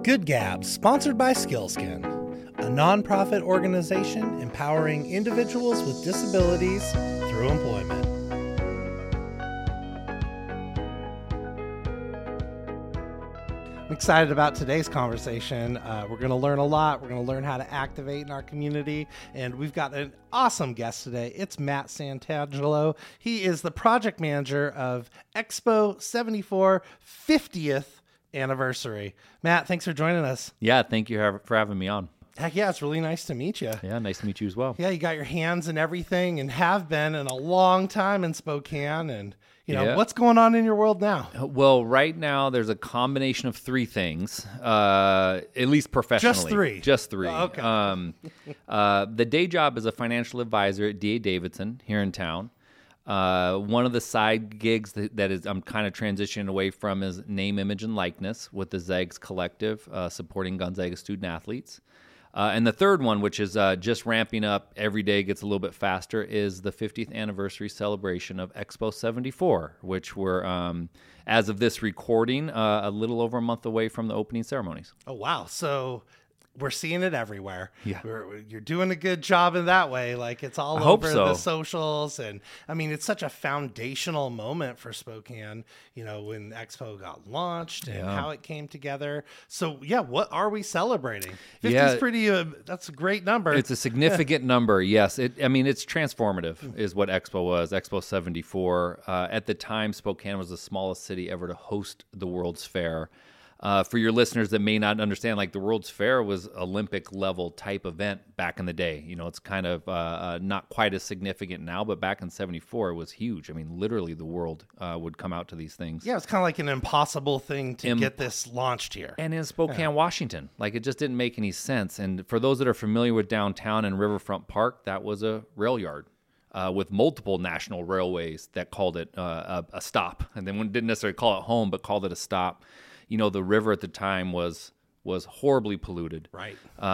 Good Gabs, sponsored by Skillskin, a nonprofit organization empowering individuals with disabilities through employment. I'm excited about today's conversation. We're going to learn a lot. We're going to learn how to activate in our community. And we've got an awesome guest today. It's Matt Santangelo. He is the project manager of Expo 74 50th anniversary. Matt, thanks for joining us. Yeah, thank you for having me on. Heck yeah, it's really nice to meet you. Yeah, nice to meet you as well. Yeah, you got your hands in everything and have been in a long time in Spokane. And, you know, what's going on in your world now? Well, right now there's a combination of three things, at least professionally. Just three? Just three. Oh, okay. The day job is a financial advisor at D.A. Davidson here in town. One of the side gigs that is I'm kind of transitioning away from is name, image, and likeness with the Zags Collective, supporting Gonzaga student athletes. And the third one, which is just ramping up, every day gets a little bit faster, is the 50th anniversary celebration of Expo 74, which we're, as of this recording, a little over a month away from the opening ceremonies. Oh, wow. So we're seeing it everywhere. Yeah. You're doing a good job in that way. Like, it's all hope over so. the socials. And I mean, it's such a foundational moment for Spokane, you know, when Expo got launched and how it came together. So yeah, what are we celebrating? 50 is pretty, that's a great number. It's a significant number. Yes. It's transformative is what Expo was. Expo 74. At the time, Spokane was the smallest city ever to host the World's Fair. For your listeners that may not understand, like the World's Fair was Olympic level type event back in the day. You know, it's kind of not quite as significant now, but back in 74, it was huge. I mean, literally the world would come out to these things. Yeah, it's kind of like an impossible thing to get this launched here. And in Spokane, Washington, like it just didn't make any sense. And for those that are familiar with downtown and Riverfront Park, that was a rail yard. With multiple national railways that called it a stop. And then didn't necessarily call it home, but called it a stop. You know, the river at the time was horribly polluted. Right.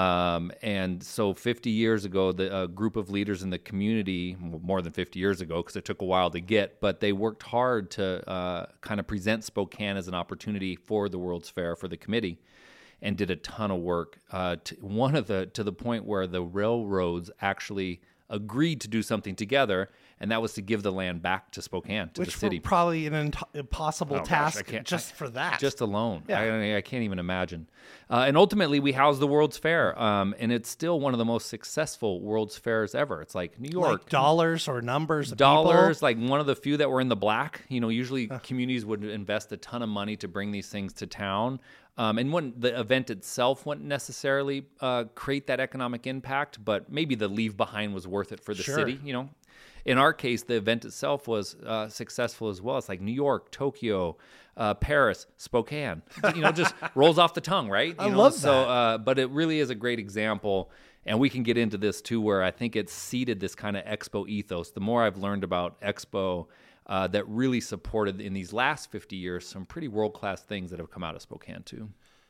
And so 50 years ago, a group of leaders in the community, more than 50 years ago, because it took a while to get, but they worked hard to kind of present Spokane as an opportunity for the World's Fair for the committee, and did a ton of work to the point where the railroads actually agreed to do something together, and that was to give the land back to Spokane, to the city. Which probably an impossible task for that. Just alone. Yeah. I can't even imagine. And ultimately, we housed the World's Fair, and it's still one of the most successful World's Fairs ever. It's like New York. Like dollars or numbers of dollars, people? like one of the few that were in the black. You know, usually communities would invest a ton of money to bring these things to town. And the event itself wouldn't necessarily create that economic impact, but maybe the leave behind was worth it for the city, you know. In our case, the event itself was successful as well. It's like New York, Tokyo, Paris, Spokane. You know, just rolls off the tongue, right? I love that. So, but it really is a great example, and we can get into this too, where I think it's seeded this kind of Expo ethos. The more I've learned about Expo, that really supported in these last 50 years some pretty world-class things that have come out of Spokane too.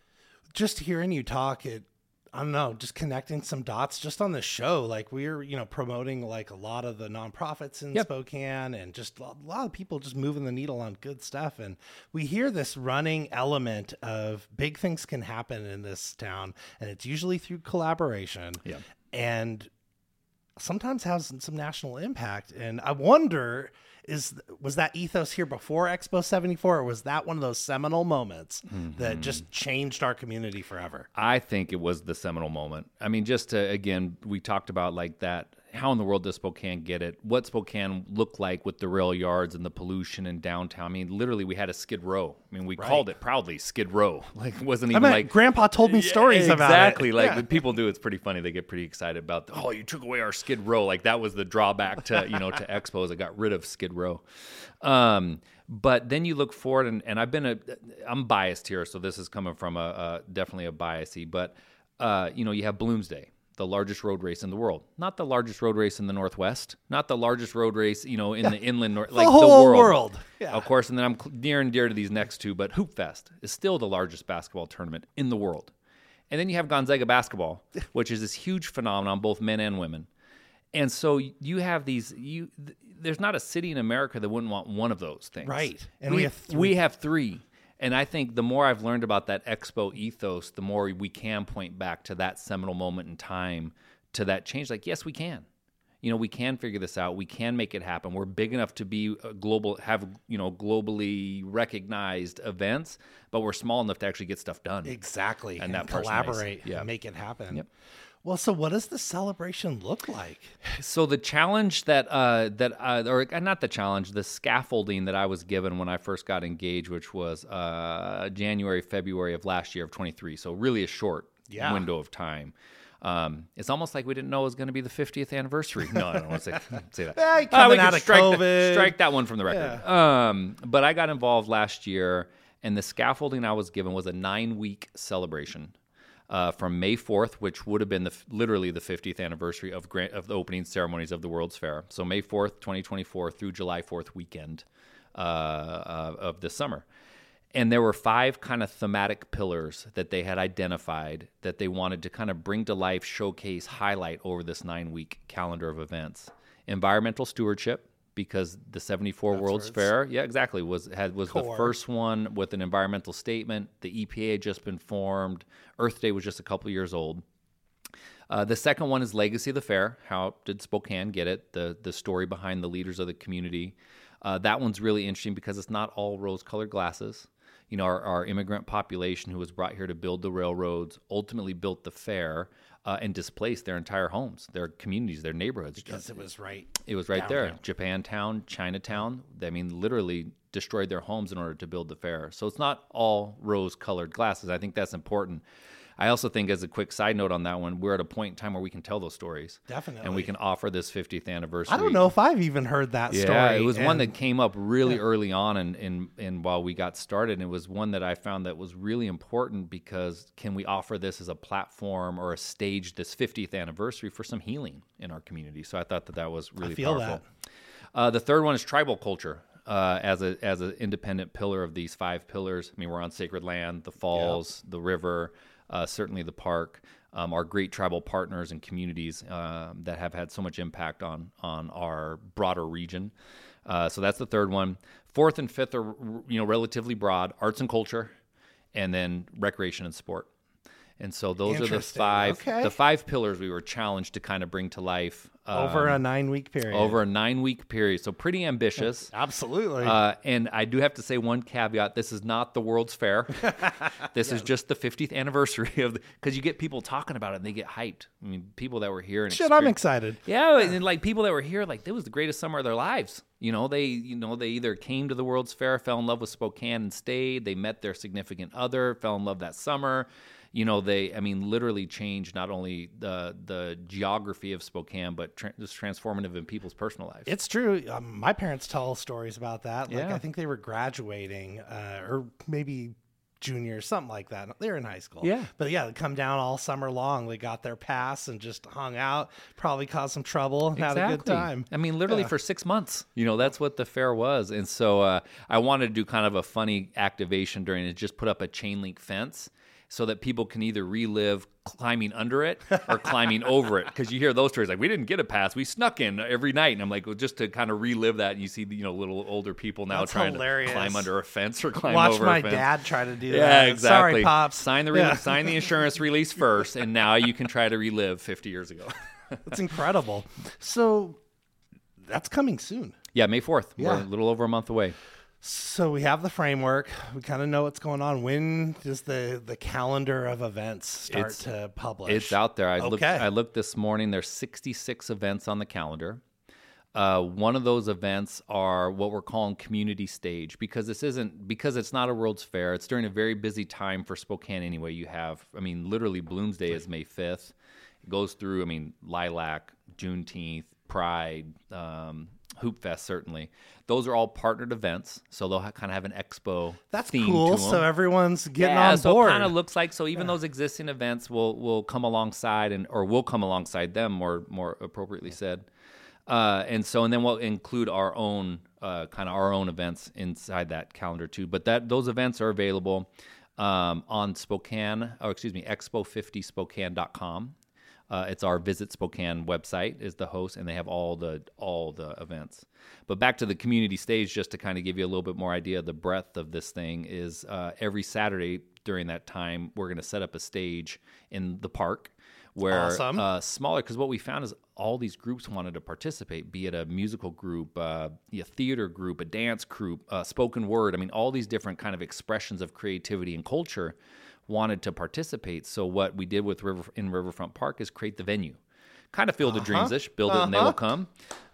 Just hearing you talk, I don't know, just connecting some dots just on the show. Like we're, you know, promoting like a lot of the nonprofits in Spokane, and just a lot of people just moving the needle on good stuff. And we hear this running element of big things can happen in this town, and it's usually through collaboration. Yeah. And sometimes has some national impact. And I wonder, was that ethos here before Expo 74, or was that one of those seminal moments that just changed our community forever? I think it was the seminal moment. I mean, just to, again, we talked about like that. How in the world does Spokane get it? What Spokane looked like with the rail yards and the pollution in downtown? I mean, literally, we had a Skid Row. I mean, we called it proudly Skid Row. Like, it wasn't even like Grandpa told me stories about it. Exactly. Like when people do, it's pretty funny. They get pretty excited about, you took away our Skid Row. Like that was the drawback to to Expos. It got rid of Skid Row. But then you look forward, and I'm biased here, so this is coming from definitely a biasy. But you have Bloomsday, the largest road race in the world. Not the largest road race in the Northwest, not the largest road race, in the inland north, like the whole world. Yeah. Of course, and then I'm near and dear to these next two, but Hoop Fest is still the largest basketball tournament in the world. And then you have Gonzaga basketball, which is this huge phenomenon, both men and women. And so you have there's not a city in America that wouldn't want one of those things. Right. And we have three. And I think the more I've learned about that expo ethos, the more we can point back to that seminal moment in time, to that change. Like, yes, we can. We can figure this out. We can make it happen. We're big enough to be global, have globally recognized events, but we're small enough to actually get stuff done. Exactly, and that collaborate, nice. and make it happen. Yep. Well, so what does the celebration look like? So the challenge the scaffolding that I was given when I first got engaged, which was January, February of last year of 23. So really a short window of time. It's almost like we didn't know it was going to be the 50th anniversary. No, I don't want to say that. Coming out of COVID. Strike that one from the record. Yeah. But I got involved last year, and the scaffolding I was given was a 9-week celebration. From May 4th, which would have been literally the 50th anniversary of the opening ceremonies of the World's Fair. So May 4th, 2024 through July 4th weekend of this summer. And there were 5 kind of thematic pillars that they had identified that they wanted to kind of bring to life, showcase, highlight over this 9-week calendar of events. Environmental stewardship, because the 74 World's Fair, was the first one with an environmental statement. The EPA had just been formed. Earth Day was just a couple years old. The second one is Legacy of the Fair. How did Spokane get it? The story behind the leaders of the community. That one's really interesting because it's not all rose-colored glasses. Our immigrant population who was brought here to build the railroads ultimately built the fair and displaced their entire homes, their communities, their neighborhoods. Because it was right. It was right there. Japantown, Chinatown. Literally destroyed their homes in order to build the fair. So it's not all rose-colored glasses. I think that's important. I also think, as a quick side note on that one, we're at a point in time where we can tell those stories. Definitely. And we can offer this 50th anniversary. I don't know if I've even heard that story. Yeah, it was one that came up really early on and while we got started. And it was one that I found that was really important because can we offer this as a platform or a stage, this 50th anniversary, for some healing in our community? So I thought that was really powerful. The third one is tribal culture. As an independent pillar of these 5 pillars. I mean, we're on sacred land, the falls, the river, certainly the park, our great tribal partners and communities that have had so much impact on our broader region. So that's the third one. Fourth and fifth are relatively broad: arts and culture, and then recreation and sport. And so those are the 5 pillars we were challenged to kind of bring to life over a 9-week period. So pretty ambitious. Absolutely. And I do have to say one caveat: this is not the World's Fair. This is just the 50th anniversary of because you get people talking about it and they get hyped. I mean, people that were here and I'm excited. Yeah, and like people that were here, like it was the greatest summer of their lives. They either came to the World's Fair, fell in love with Spokane and stayed. They met their significant other, fell in love that summer. Literally changed not only the geography of Spokane, but just transformative in people's personal lives. It's true. My parents tell stories about that. Like, I think they were graduating or maybe junior, something like that. They were in high school. Yeah. But they come down all summer long. They got their pass and just hung out, probably caused some trouble and had a good time. Literally for 6 months. That's what the fair was. And so I wanted to do kind of a funny activation during it, just put up a chain link fence so that people can either relive climbing under it or climbing over it. Because you hear those stories like, we didn't get a pass, we snuck in every night. And I'm like, well, just to kind of relive that. And you see, little older people now trying to climb under a fence or climb over a fence. Watch my dad try to do that. Yeah, exactly. Sorry, Pops. Sign the insurance release first, and now you can try to relive 50 years ago. That's incredible. So that's coming soon. Yeah, May 4th. Yeah. We're a little over a month away. So we have the framework. We kind of know what's going on. When does the calendar of events start to publish? It's out there. I looked this morning. There's 66 events on the calendar. One of those events are what we're calling community stage because it's not a World's Fair. It's during a very busy time for Spokane anyway. You have, literally Bloom's Day is May 5th. It goes through, Lilac, Juneteenth, Pride, Hoop Fest, certainly. Those are all partnered events, so they'll kind of have an expo. That's theme cool. To them. So everyone's getting on board. So it kind of looks like even those existing events will come alongside, or we'll come alongside them, more appropriately said. And then we'll include our own events inside that calendar too. But those events are available on Spokane, expo50spokane.com. It's our Visit Spokane website is the host, and they have all the events. But back to the community stage, just to kind of give you a little bit more idea of the breadth of this thing is every Saturday during that time, we're going to set up a stage in the park where smaller, because what we found is all these groups wanted to participate, be it a musical group, a theater group, a dance group, spoken word. I mean, all these different kind of expressions of creativity and culture wanted to participate. So what we did with Riverfront Park is create the venue, kind of Field of Dreams-ish, build it and they will come.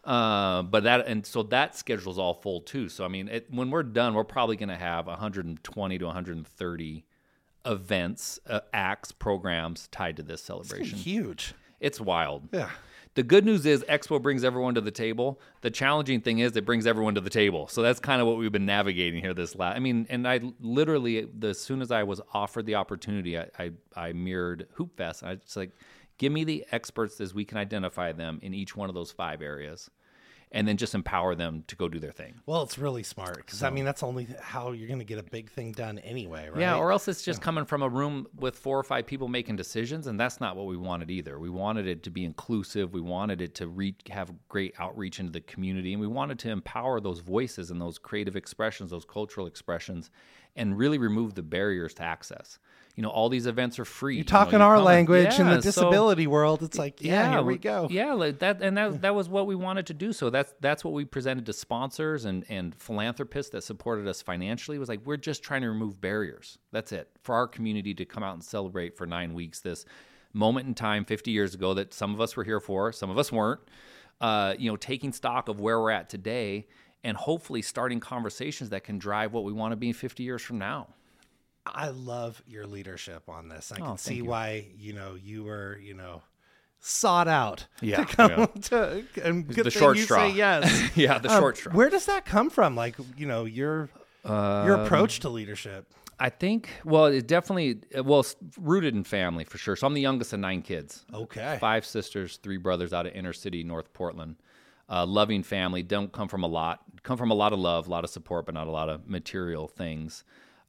So that schedule's all full too. So I mean, when we're done, we're probably going to have 120 to 130 events, acts, programs tied to this celebration. It's huge. It's wild. Yeah. The good news is Expo brings everyone to the table. The challenging thing is it brings everyone to the table. So that's kind of what we've been navigating here and I literally, as soon as I was offered the opportunity, I mirrored Hoop Fest. I was like, give me the experts as we can identify them in each one of those 5 areas, and then just empower them to go do their thing. Well, it's really smart because, I mean, that's only how you're going to get a big thing done anyway, right? Yeah, or else it's just coming from a room with 4 or 5 people making decisions, and that's not what we wanted either. We wanted it to be inclusive. We wanted it to have great outreach into the community, and we wanted to empower those voices and those creative expressions, those cultural expressions, and really remove the barriers to access. You know, all these events are free. You're talking our language in the disability world. It's like, here we go. Yeah, like that, and that was what we wanted to do. So that's what we presented to sponsors and philanthropists that supported us financially. It was like, we're just trying to remove barriers. That's it. For our community to come out and celebrate for 9 weeks this moment in time 50 years ago that some of us were here for, some of us weren't, taking stock of where we're at today and hopefully starting conversations that can drive what we want to be 50 years from now. I love your leadership on this. I can see why, you were, sought out to come to, and good the thing short you straw. say yes. Yeah, the short straw. Where does that come from? Like, your approach to leadership? I think, it definitely, it's rooted in family for sure. So I'm the youngest of 9 kids. Okay. 5 sisters, 3 brothers out of inner city North Portland. Loving family, don't come from a lot of love, a lot of support, but not a lot of material things.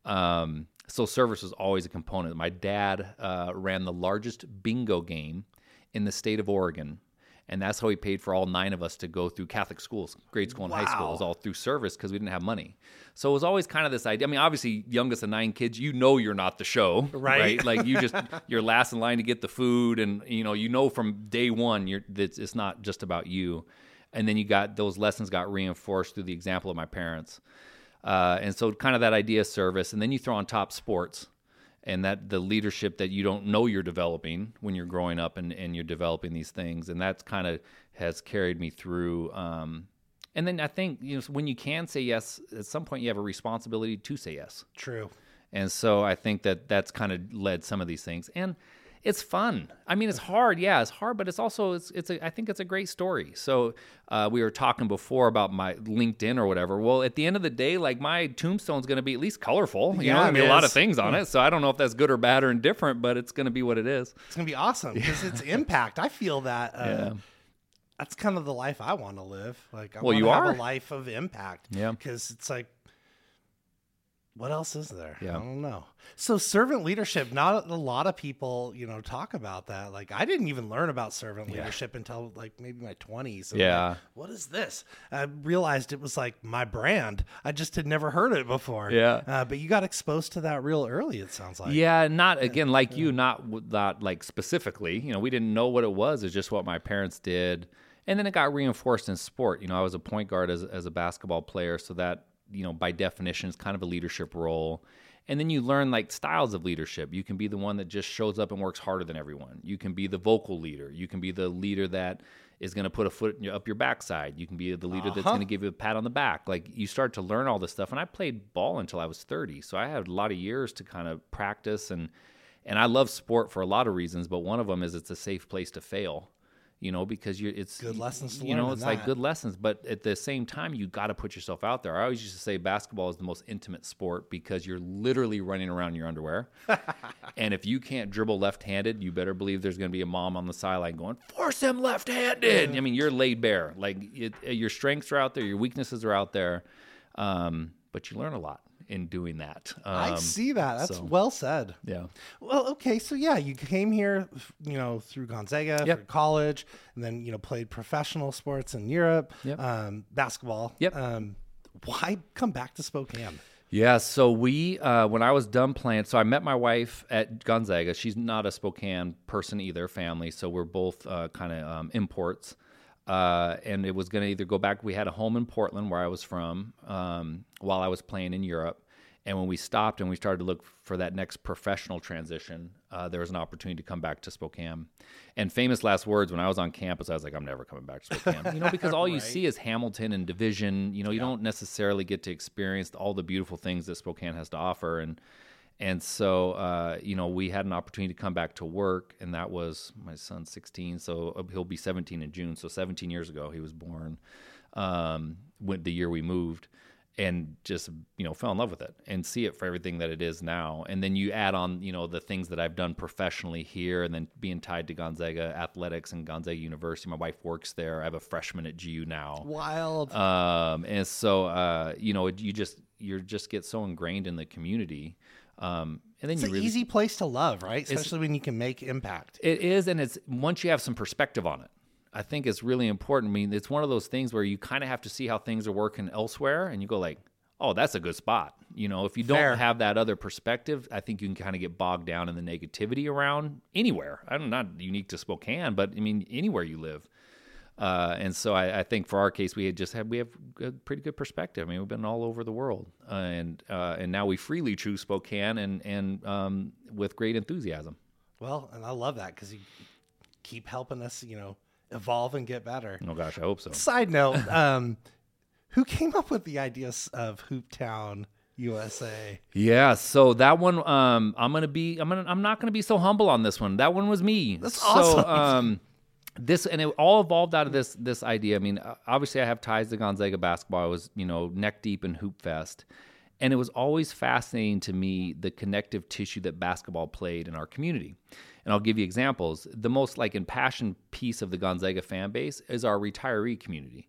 So service was always a component. My dad ran the largest bingo game in the state of Oregon, and that's how he paid for all 9 of us to go through Catholic schools, grade school and high school. It was all through service because we didn't have money. So it was always kind of this idea. I mean, obviously, youngest of 9 kids, you're not the show, right? Like you're last in line to get the food, and from day one, it's not just about you. And then those lessons got reinforced through the example of my parents. And so kind of that idea of service, and then you throw on top sports and that the leadership that you don't know you're developing when you're growing up and you're developing these things. And that's kind of has carried me through. And then I think, when you can say yes, at some point you have a responsibility to say yes. True. And so I think that's kind of led some of these things. And it's fun. I mean, it's hard. Yeah, it's hard, but it's also I think it's a great story. So we were talking before about my LinkedIn or whatever. Well, at the end of the day, like my tombstone's going to be at least colorful. You know, there's going to be a lot of things on it. So I don't know if that's good or bad or indifferent, but it's going to be what it is. It's going to be awesome because it's impact. I feel that. That's kind of the life I want to live. Like, I want to have a life of impact. Yeah. Because it's like, what else is there? Yeah. I don't know. So servant leadership, not a lot of people, talk about that. Like, I didn't even learn about servant leadership until like maybe my 20s. Like, what is this? I realized it was like my brand. I just had never heard it before. Yeah. But you got exposed to that real early, it sounds like. Yeah. Not like specifically, we didn't know what it was. It's just what my parents did. And then it got reinforced in sport. I was a point guard as a basketball player. So that, by definition, is kind of a leadership role. And then you learn like styles of leadership. You can be the one that just shows up and works harder than everyone. You can be the vocal leader. You can be the leader that is going to put a foot up your backside. You can be the leader that's going to give you a pat on the back. Like, you start to learn all this stuff. And I played ball until I was 30. So I had a lot of years to kind of practice. And I love sport for a lot of reasons, but one of them is it's a safe place to fail. Because it's good lessons to learn. It's like good lessons, but at the same time, you got to put yourself out there. I always used to say basketball is the most intimate sport because you're literally running around in your underwear. And if you can't dribble left-handed, you better believe there's going to be a mom on the sideline going, "Force him left-handed." I mean, you're laid bare. Like, your strengths are out there, your weaknesses are out there, but you learn a lot. in doing that. I see that. That's well said. Yeah. Well, okay. So yeah, you came here, through Gonzaga for college, and then, played professional sports in Europe, basketball. Yep. Why come back to Spokane? Yeah, so we, when I was done playing, so I met my wife at Gonzaga. She's not a Spokane person either, family, so we're both kind of imports. And it was going to either go back, we had a home in Portland where I was from while I was playing in Europe. And when we stopped and we started to look for that next professional transition, there was an opportunity to come back to Spokane. And famous last words, when I was on campus, I was like, I'm never coming back to Spokane. Because all you see is Hamilton and Division. You don't necessarily get to experience all the beautiful things that Spokane has to offer. And so, we had an opportunity to come back to work, and that was my son's 16, so he'll be 17 in June. So 17 years ago, he was born, the year we moved. And just, fell in love with it and see it for everything that it is now. And then you add on, the things that I've done professionally here, and then being tied to Gonzaga athletics and Gonzaga University. My wife works there. I have a freshman at GU now. Wild. And so, you just get so ingrained in the community. And then it's an easy place to love, right? Especially when you can make impact. It is. And it's once you have some perspective on it. I think it's really important. I mean, it's one of those things where you kind of have to see how things are working elsewhere, and you go like, oh, that's a good spot. If you don't have that other perspective, I think you can kind of get bogged down in the negativity around anywhere. I'm not unique to Spokane, but I mean, anywhere you live. And so I think for our case, we have a pretty good perspective. I mean, we've been all over the world, and now we freely choose Spokane and with great enthusiasm. Well, and I love that because you keep helping us, evolve and get better. Oh gosh, I hope so. Side note, who came up with the ideas of Hooptown USA? Yeah, so that one, I'm not gonna be so humble on this one. That one was me. That's awesome. And it all evolved out of this idea. I mean, obviously I have ties to Gonzaga basketball. I was, neck deep in Hoop Fest. And it was always fascinating to me, the connective tissue that basketball played in our community. And I'll give you examples. The most impassioned piece of the Gonzaga fan base is our retiree community.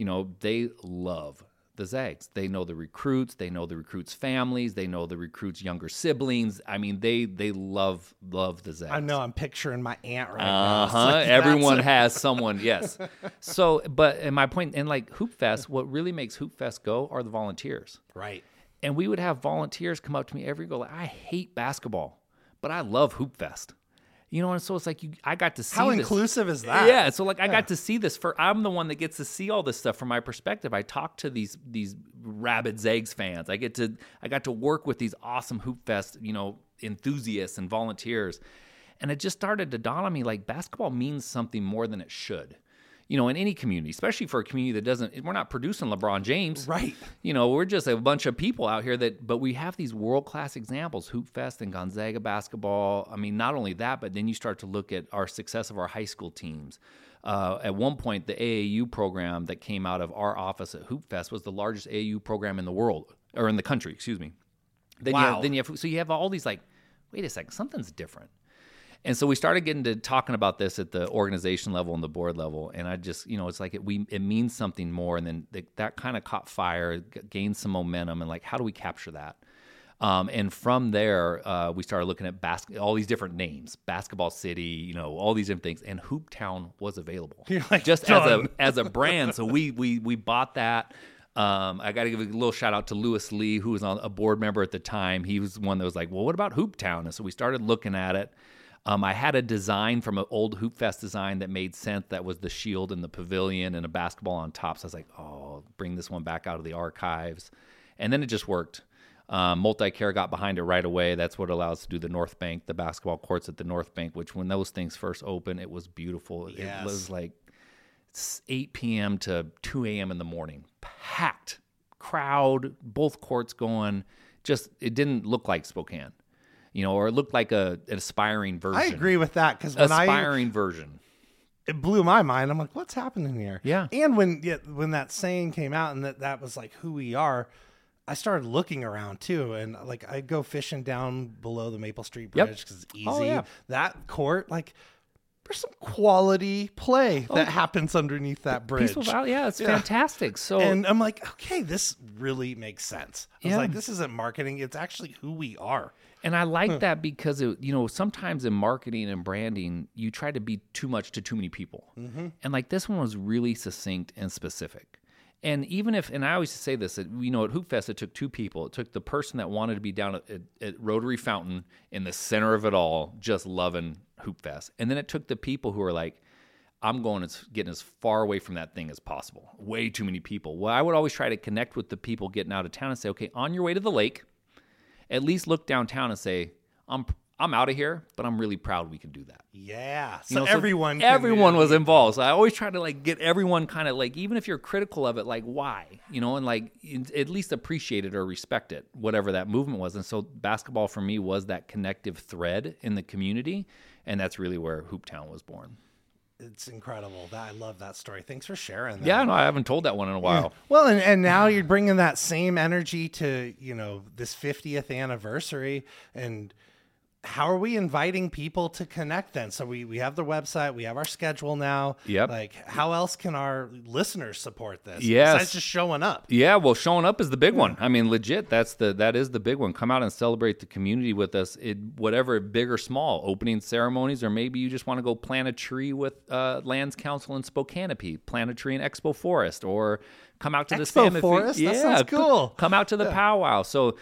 They love the Zags. They know the recruits. They know the recruits' families. They know the recruits' younger siblings. I mean, they love the Zags. I know. I'm picturing my aunt right now. Everyone has someone. Yes. So, and my point, and Hoop Fest, what really makes Hoop Fest go are the volunteers. Right. And we would have volunteers come up to me every go, I hate basketball, but I love Hoop Fest. And so it's I got to see how this. Inclusive is that? Yeah, so I got to see this. I'm the one that gets to see all this stuff from my perspective. I talk to these rabid Zags fans. I got to work with these awesome Hoop Fest, enthusiasts and volunteers. And it just started to dawn on me basketball means something more than it should. In any community, especially for a community that we're not producing LeBron James. Right. We're just a bunch of people out here but we have these world-class examples, Hoop Fest and Gonzaga basketball. I mean, not only that, but then you start to look at our success of our high school teams. At one point, the AAU program that came out of our office at Hoop Fest was the largest AAU program in the world, or in the country, excuse me. Wow. You have all these wait a second, something's different. And so we started getting to talking about this at the organization level and the board level. And I just, it's it means something more. And then that kind of caught fire, gained some momentum. And how do we capture that? And from there, we started looking at all these different names, Basketball City, all these different things. And Hooptown was available just as a brand. So we bought that. I got to give a little shout out to Lewis Lee, who was a board member at the time. He was one that was well, what about Hooptown? And so we started looking at it. I had a design from an old Hoop Fest design that made sense. That was the shield and the pavilion and a basketball on top. So I was oh, bring this one back out of the archives. And then it just worked. Multi-Care got behind it right away. That's what allows us to do the North Bank, the basketball courts at the North Bank, which when those things first opened, it was beautiful. Yes. It was 8 p.m. to 2 a.m. in the morning. Packed. Crowd, both courts going. Just, it didn't look like Spokane. Or it looked like an aspiring version. I agree with that because when version. It blew my mind. I'm what's happening here? Yeah. And when that saying came out and that was who we are, I started looking around too. And I'd go fishing down below the Maple Street Bridge because it's easy. Oh, yeah. That court, there's some quality play that happens underneath that bridge. Peaceful Valley, it's fantastic. So, and I'm like, okay, this really makes sense. I was like, this isn't marketing; it's actually who we are. And I like that because sometimes in marketing and branding, you try to be too much to too many people, and like this one was really succinct and specific. And even if, and I always say this, at Hoop Fest, it took two people. It took the person that wanted to be down at Rotary Fountain in the center of it all, just loving Hoop Fest. And then it took the people who were like, I'm getting as far away from that thing as possible. Way too many people. Well, I would always try to connect with the people getting out of town and say, okay, on your way to the lake, at least look downtown and say, I'm out of here, but I'm really proud we can do that. Yeah. So everyone was involved. So I always try to like get everyone kind of like, even if you're critical of it, like why, and like at least appreciate it or respect it, whatever that movement was. And so basketball for me was that connective thread in the community. And that's really where Hooptown was born. It's incredible. I love that story. Thanks for sharing that. Yeah, no, I haven't told that one in a while. Well, and now you're bringing that same energy to, this 50th anniversary. And how are we inviting people to connect then? So we have the website, we have our schedule now. Yep. Like, how else can our listeners support this? Yes. Besides just showing up. Yeah, well, showing up is the big one. I mean, legit, that is the big one. Come out and celebrate the community with us, whatever, big or small, opening ceremonies, or maybe you just want to go plant a tree with Lands Council in Spokane, plant a tree in Expo Forest, or come out to the Expo Forest? That sounds cool. Come out to the powwow. So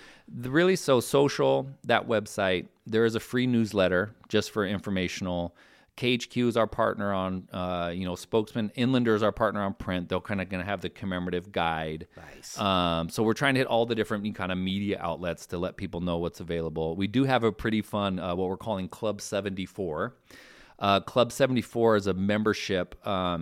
social, that website, there is a free newsletter just for informational. KHQ is our partner on, Spokesman. Inlander is our partner on print. They're kind of going to have the commemorative guide. Nice. So we're trying to hit all the different kind of media outlets to let people know what's available. We do have a pretty fun, what we're calling Club 74. Club 74 is a membership,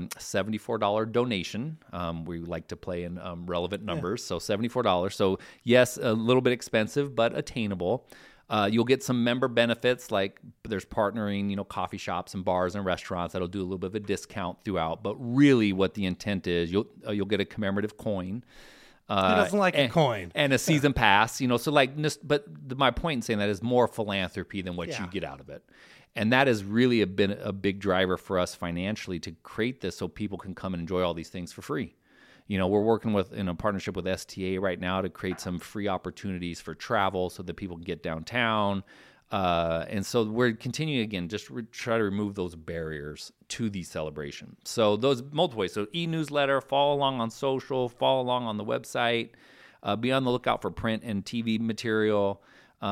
$74 donation. We like to play in relevant numbers, so $74. So yes, a little bit expensive, but attainable. You'll get some member benefits, like there's partnering, coffee shops and bars and restaurants that'll do a little bit of a discount throughout. But really, what the intent is, you'll get a commemorative coin. Who doesn't like a coin? And a season pass, so like, but my point in saying that is more philanthropy than what you get out of it. And that has really been a big driver for us financially to create this so people can come and enjoy all these things for free. We're working in a partnership with STA right now to create some free opportunities for travel so that people can get downtown. And so we're continuing, again, just try to remove those barriers to the celebration. So those multiple ways. So e-newsletter, follow along on social, follow along on the website, be on the lookout for print and TV material.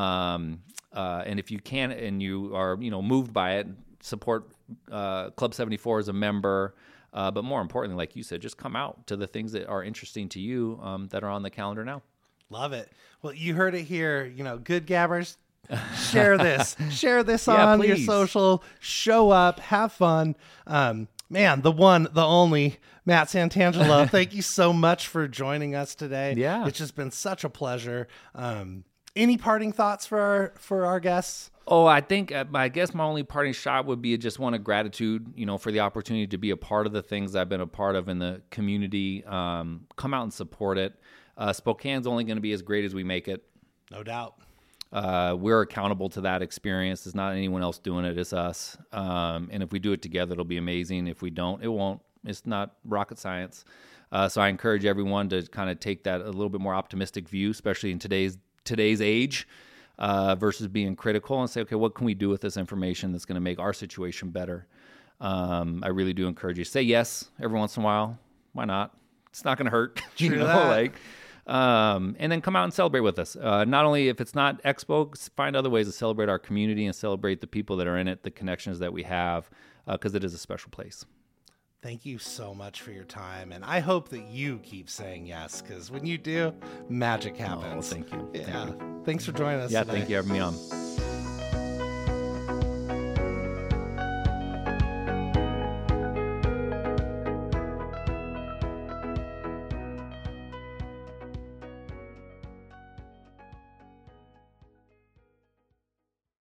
And if you can and you are, moved by it, support Club 74 as a member. But more importantly, like you said, just come out to the things that are interesting to you that are on the calendar now. Love it. Well, you heard it here. Good gabbers, share this. Share this on your social. Show up. Have fun. Man, the one, the only, Matt Santangelo, thank you so much for joining us today. Yeah. It's just been such a pleasure. Any parting thoughts for our guests? Oh, I think, I guess my only parting shot would be just one of gratitude, for the opportunity to be a part of the things I've been a part of in the community. Come out and support it. Spokane's only going to be as great as we make it. No doubt. We're accountable to that experience. It's not anyone else doing it. It's us. And if we do it together, it'll be amazing. If we don't, it won't. It's not rocket science. So I encourage everyone to kind of take that a little bit more optimistic view, especially in today's age, versus being critical, and say, okay, what can we do with this information that's going to make our situation better? I really do encourage you. Say yes every once in a while. Why not? It's not going to hurt. And then come out and celebrate with us. Not only if it's not Expo, find other ways to celebrate our community and celebrate the people that are in it, the connections that we have, because it is a special place. Thank you so much for your time, and I hope that you keep saying yes, because when you do, magic happens. Oh, thank you. Yeah. Thanks for joining us. Yeah, today. thank you for having me on.